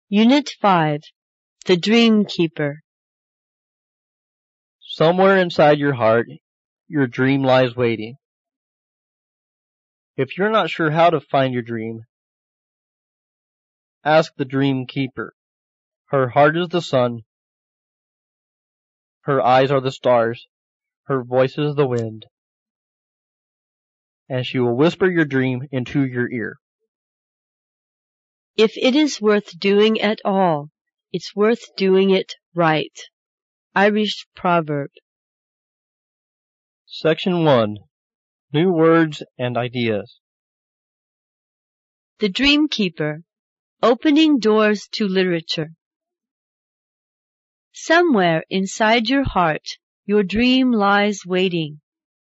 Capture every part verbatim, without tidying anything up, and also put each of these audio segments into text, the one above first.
Unit five. The Dream Keeper. Somewhere inside your heart, your dream lies waiting. If you're not sure how to find your dream, ask the Dream Keeper. Her heart is the sun. Her eyes are the stars. Her voice is the wind. And she will whisper your dream into your ear. If it is worth doing at all, it's worth doing it right. Irish proverb. Section one. New words and ideas. The Dream Keeper. Opening doors to literature. Somewhere inside your heart, your dream lies waiting.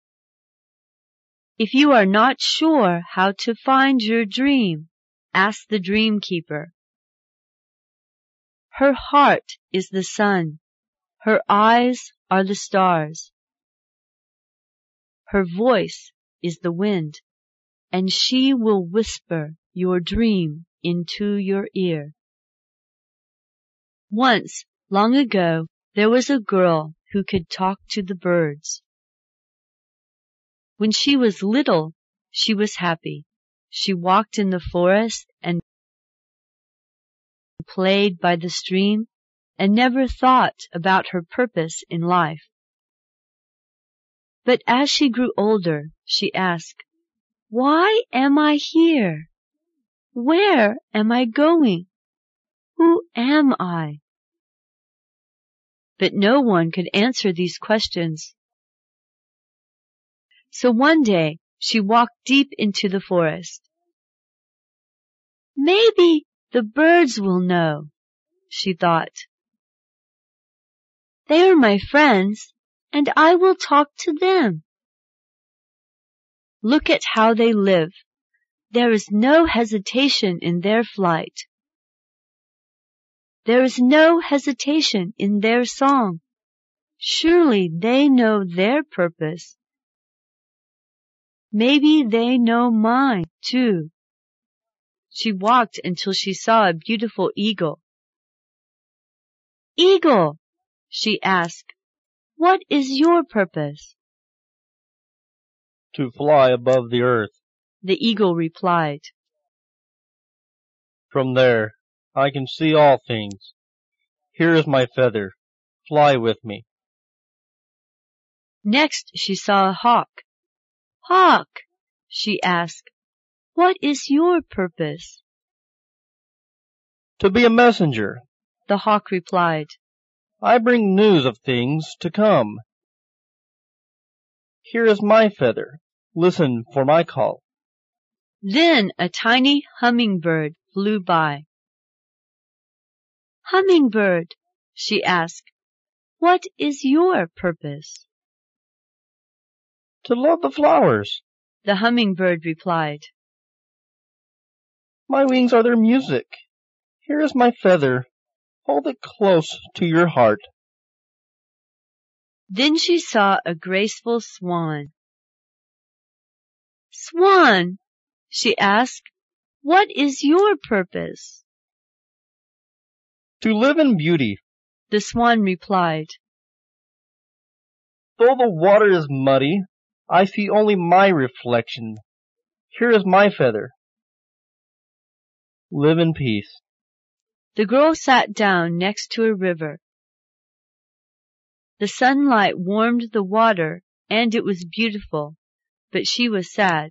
If you are not sure how to find your dream, ask the Dream Keeper. Her heart is the sun. Her eyes are the stars. Her voice is the wind, and she will whisper your dream into your ear. Once, long ago, there was a girl who could talk to the birds. When she was little, she was happy. She walked in the forest and played by the stream and never thought about her purpose in life. But as she grew older, she asked, "Why am I here? Where am I going? Who am I?" But no one could answer these questions. So one day, she walked deep into the forest. "Maybe the birds will know," she thought. "They are my friends, and I will talk to them. Look at how they live. There is no hesitation in their flight. There is no hesitation in their song. Surely they know their purpose. Maybe they know mine, too." She walked until she saw a beautiful eagle. "Eagle," she asked, "what is your purpose?" To fly above the earth. The eagle replied. From there, I can see all things. Here is my feather. Fly with me. Next she saw a hawk. "Hawk," she asked, "what is your purpose?" To be a messenger, the hawk replied. I bring news of things to come. Here is my feather. Listen for my call. Then a tiny hummingbird flew by. "Hummingbird," she asked, "what is your purpose?" To love the flowers, the hummingbird replied. My wings are their music. Here is my feather. Hold it close to your heart. Then she saw a graceful swan. "Swan," she asked, "what is your purpose?" To live in beauty, the swan replied. Though the water is muddy, I see only my reflection. Here is my feather. Live in peace. The girl sat down next to a river. The sunlight warmed the water, and it was beautiful, but she was sad.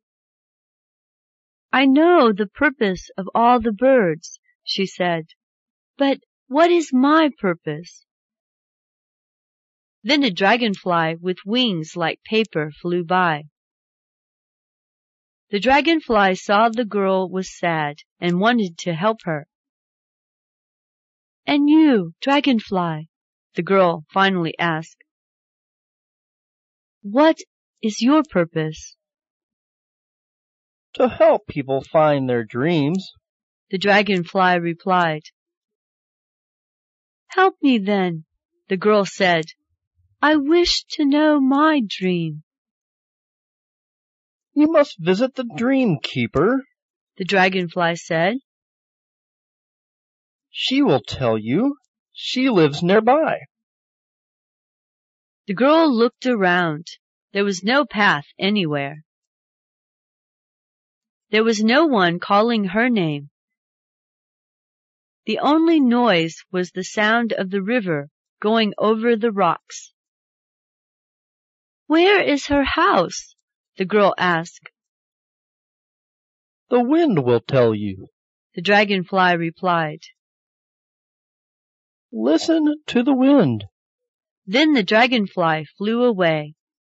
"I know the purpose of all the birds," she said, "but what is my purpose?" Then a dragonfly with wings like paper flew by. The dragonfly saw the girl was sad and wanted to help her. "And you, dragonfly," the girl finally asked, "what is your purpose?" To help people find their dreams, the dragonfly replied. "Help me then," the girl said. "I wish to know my dream." You must visit the Dream Keeper, the dragonfly said. She will tell you. She lives nearby. The girl looked around. There was no path anywhere. There was no one calling her name. The only noise was the sound of the river going over the rocks. "Where is her house?" the girl asked. "The wind will tell you," the dragonfly replied. "Listen to the wind." Then the dragonfly flew away.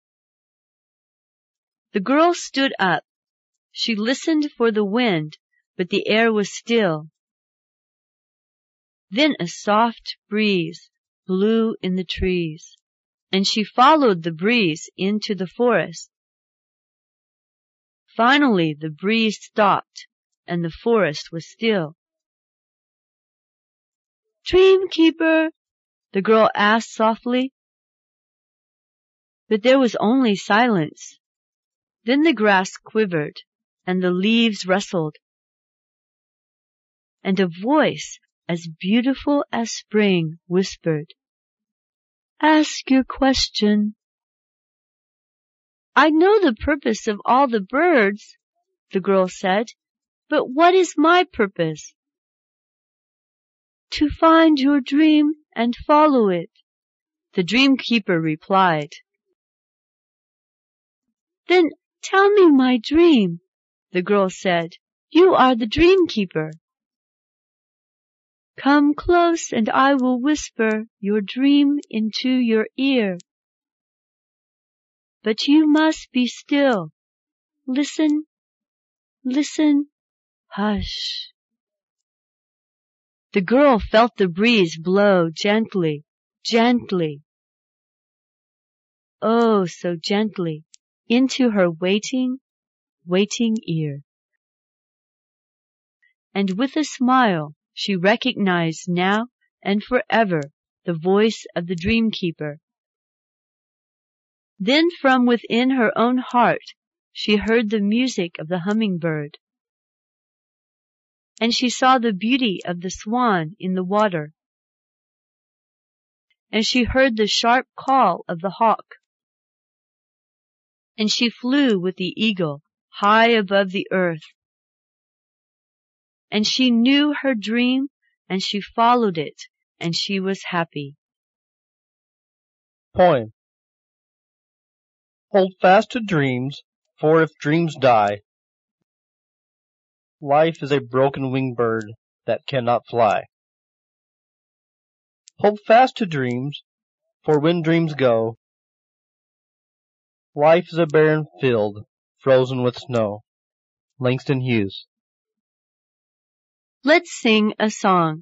The girl stood up. She listened for the wind, but the air was still. Then a soft breeze blew in the trees, and she followed the breeze into the forest. Finally, the breeze stopped, and the forest was still. "Dream Keeper," the girl asked softly. But there was only silence. Then the grass quivered, and the leaves rustled, and a voice as beautiful as spring whispered, "Ask your question." "I know the purpose of all the birds," the girl said, "but what is my purpose?" "To find your dream and follow it," the dream keeper replied. "Then tell me my dream," the girl said. "You are the dream keeper." "Come close and I will whisper your dream into your ear. But you must be still. Listen, listen, hush." The girl felt the breeze blow gently, gently, oh, so gently, into her waiting, waiting ear. And with a smile, she recognized now and forever the voice of the dream keeper. Then from within her own heart, she heard the music of the hummingbird. And she saw the beauty of the swan in the water. And she heard the sharp call of the hawk. And she flew with the eagle high above the earth. And she knew her dream, and she followed it, and she was happy. Poem. Hold fast to dreams, for if dreams die, life is a broken-winged bird that cannot fly. Hold fast to dreams, for when dreams go, life is a barren field frozen with snow. Langston Hughes. Let's sing a song.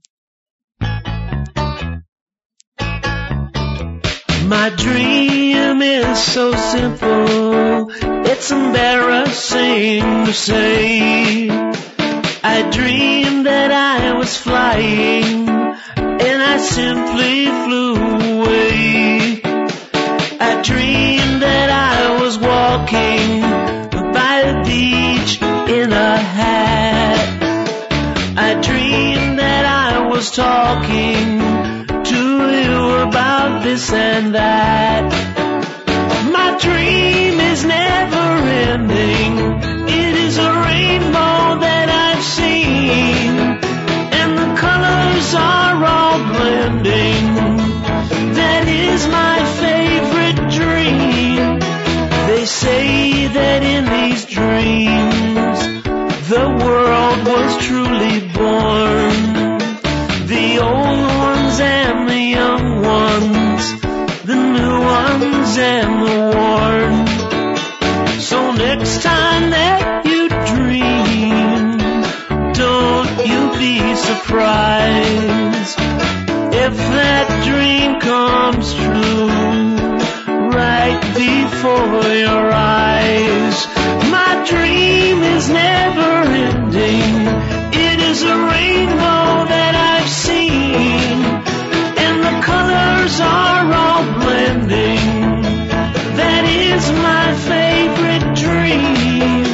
My dream is so simple, it's embarrassing to say. I dreamed that I was flying, and I simply flew away. I dreamed that I was walking by the beach in a hat. I dreamed that I was talking to you about this and that. My dream is never ending. It is a rainbow that I've seen, and the colors are all blending. That is my favorite dream. They say that in these dreams the world was truly born. The old ones and the young ones, the new ones and the worn. So next time that you dream, don't you be surprised if that dream comes true right before your eyes. My dream is never ending. It is a rainbow that I've seen, and the colors are all blending. That is my favorite dream.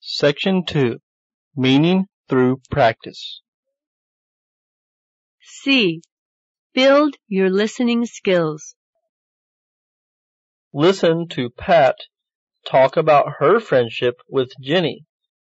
Section two. Meaning through practice. C. Build your listening skills. Listen to Pat talk about her friendship with Jenny.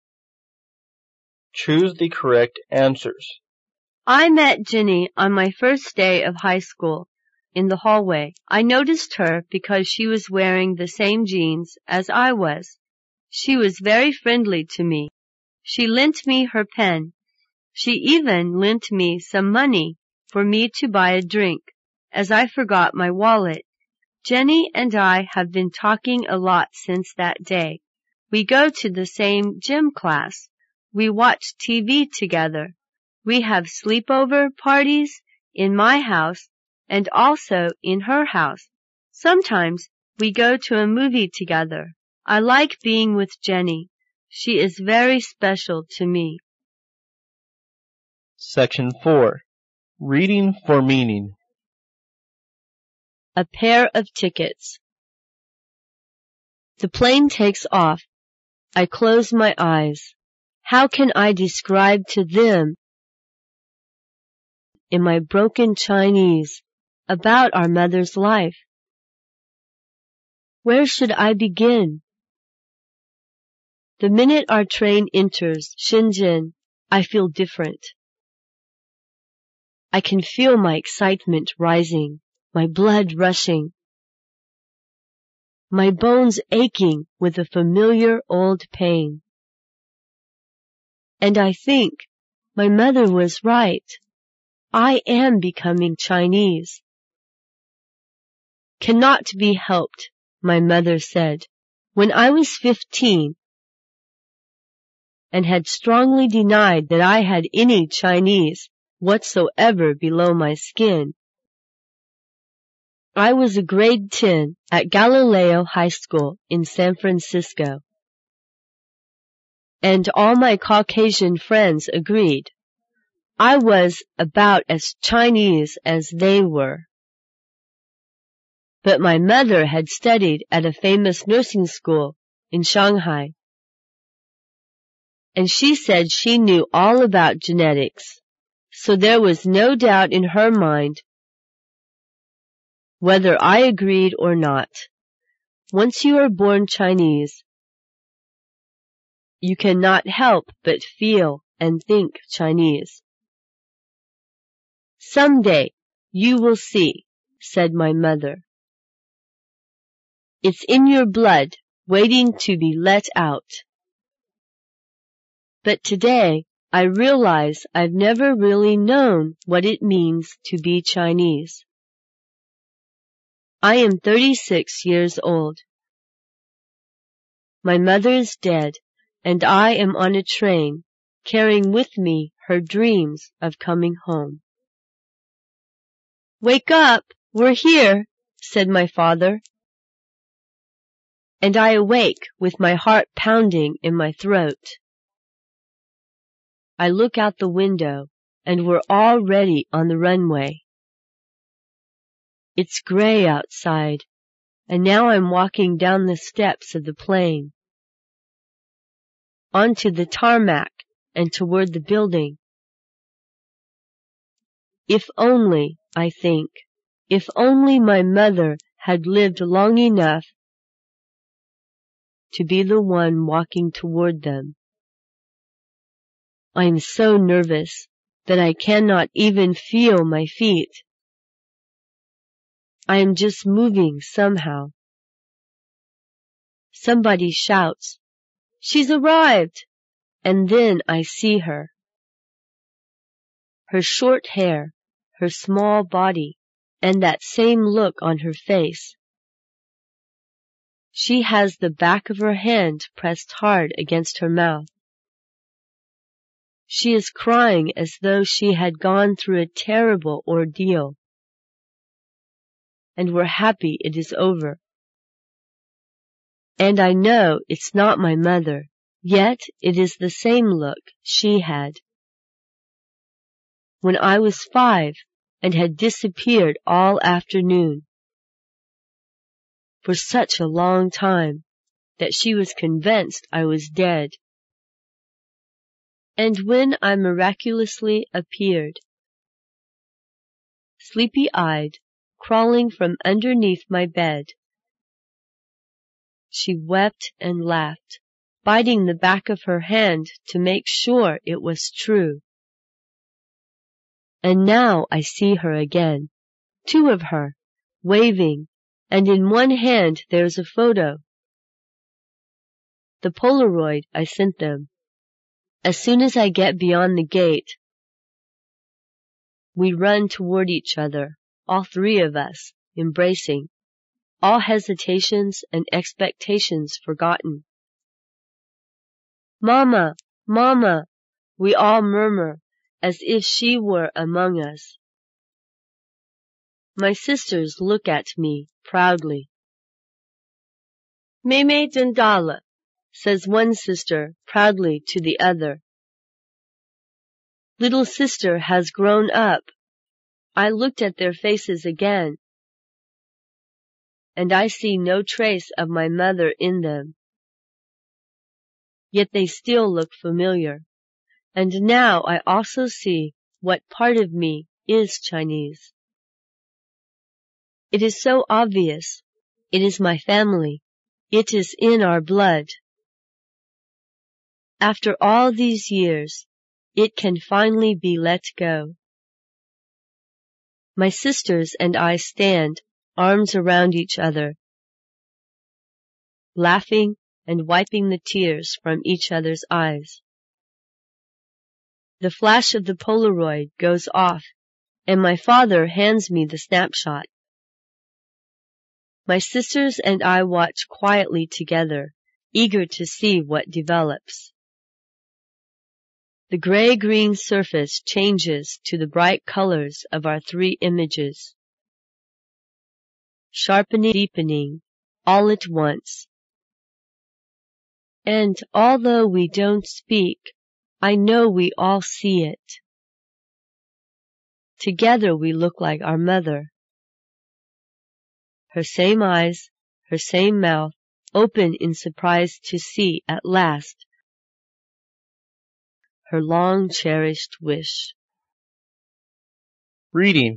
Choose the correct answers. I met Jenny on my first day of high school in the hallway. I noticed her because she was wearing the same jeans as I was. She was very friendly to me. She lent me her pen. She even lent me some money for me to buy a drink, as I forgot my wallet. Jenny and I have been talking a lot since that day. We go to the same gym class. We watch T V together. We have sleepover parties in my house and also in her house. Sometimes we go to a movie together. I like being with Jenny. She is very special to me. Section four. Reading for meaning. A pair of tickets. The plane takes off. I close my eyes. How can I describe to them in my broken Chinese about our mother's life? Where should I begin? The minute our train enters Shenzhen, I feel different. I can feel my excitement rising, my blood rushing, my bones aching with a familiar old pain. And I think my mother was right. I am becoming Chinese. Cannot be helped, my mother said. When I was fifteen and had strongly denied that I had any Chinese whatsoever below my skin, I was a grade ten at Galileo High School in San Francisco. And all my Caucasian friends agreed. I was about as Chinese as they were. But my mother had studied at a famous nursing school in Shanghai, and she said she knew all about genetics, so there was no doubt in her mind whether I agreed or not. Once you are born Chinese, you cannot help but feel and think Chinese. Someday you will see, said my mother. It's in your blood, waiting to be let out. But today, I realize I've never really known what it means to be Chinese. I am thirty-six years old. My mother is dead, and I am on a train, carrying with me her dreams of coming home. Wake up! We're here, said my father. And I awake with my heart pounding in my throat. I look out the window, and we're already on the runway. It's gray outside, and now I'm walking down the steps of the plane, onto the tarmac and toward the building. If only, I think, if only my mother had lived long enough to be the one walking toward them. I am so nervous that I cannot even feel my feet. I am just moving somehow. Somebody shouts, "She's arrived!" And then I see her. Her short hair, her small body, and that same look on her face. She has the back of her hand pressed hard against her mouth. She is crying as though she had gone through a terrible ordeal, and we're happy it is over. And I know it's not my mother, yet it is the same look she had when I was five and had disappeared all afternoon for such a long time that she was convinced I was dead. And when I miraculously appeared, sleepy-eyed, crawling from underneath my bed, she wept and laughed, biting the back of her hand to make sure it was true. And now I see her again, two of her, waving, and in one hand there's a photo. The Polaroid I sent them. As soon as I get beyond the gate, we run toward each other, all three of us, embracing, all hesitations and expectations forgotten. Mama, Mama, we all murmur, as if she were among us. My sisters look at me proudly. Meme Dendala, says one sister proudly to the other. Little sister has grown up. I looked at their faces again, and I see no trace of my mother in them. Yet they still look familiar, and now I also see what part of me is Chinese. It is so obvious. It is my family. It is in our blood. After all these years, it can finally be let go. My sisters and I stand, arms around each other, laughing and wiping the tears from each other's eyes. The flash of the Polaroid goes off, and my father hands me the snapshot. My sisters and I watch quietly together, eager to see what develops. The gray-green surface changes to the bright colors of our three images, sharpening, deepening, all at once. And although we don't speak, I know we all see it. Together we look like our mother. Her same eyes, her same mouth, open in surprise to see at last her long-cherished wish. Reading.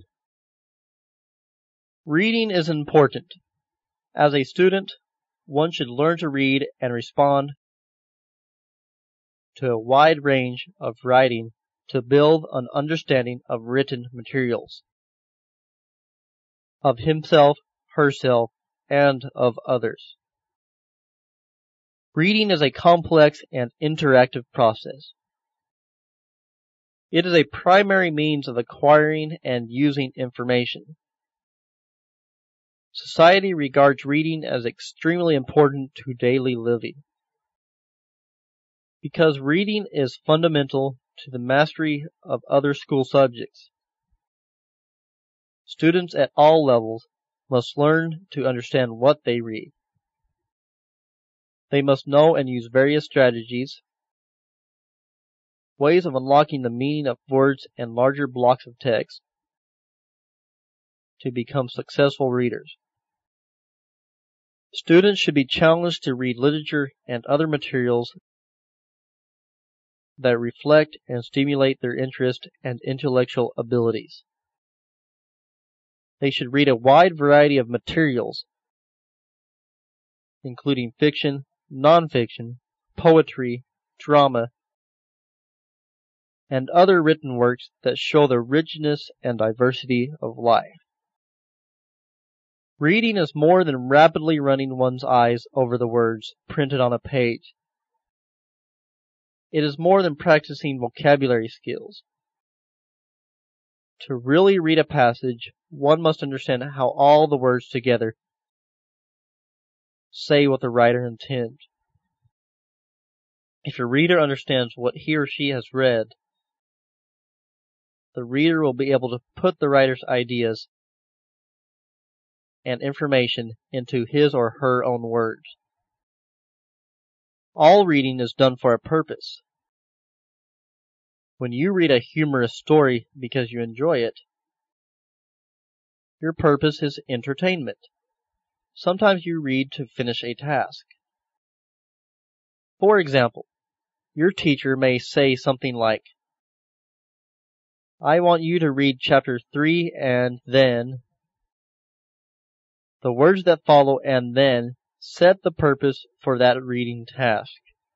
Reading is important. As a student, one should learn to read and respond to a wide range of writing to build an understanding of written materials, of himself, herself, and of others. Reading is a complex and interactive process. It is a primary means of acquiring and using information. Society regards reading as extremely important to daily living, because reading is fundamental to the mastery of other school subjects. Students at all levels must learn to understand what they read. They must know and use various strategies, ways of unlocking the meaning of words and larger blocks of text to become successful readers. Students should be challenged to read literature and other materials that reflect and stimulate their interest and intellectual abilities. They should read a wide variety of materials, including fiction, nonfiction, poetry, drama, and other written works that show the richness and diversity of life. Reading is more than rapidly running one's eyes over the words printed on a page. It is more than practicing vocabulary skills. To really read a passage, one must understand how all the words together say what the writer intends. If a reader understands what he or she has read, the reader will be able to put the writer's ideas and information into his or her own words. All reading is done for a purpose. When you read a humorous story because you enjoy it, your purpose is entertainment. Sometimes you read to finish a task. For example, Your teacher may say something like, I want you to read chapter three and then. The words that follow and then set the purpose for that reading task.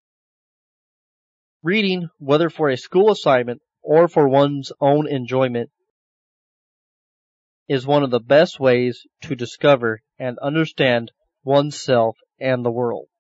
Reading, whether for a school assignment or for one's own enjoyment, is one of the best ways to discover and understand oneself and the world.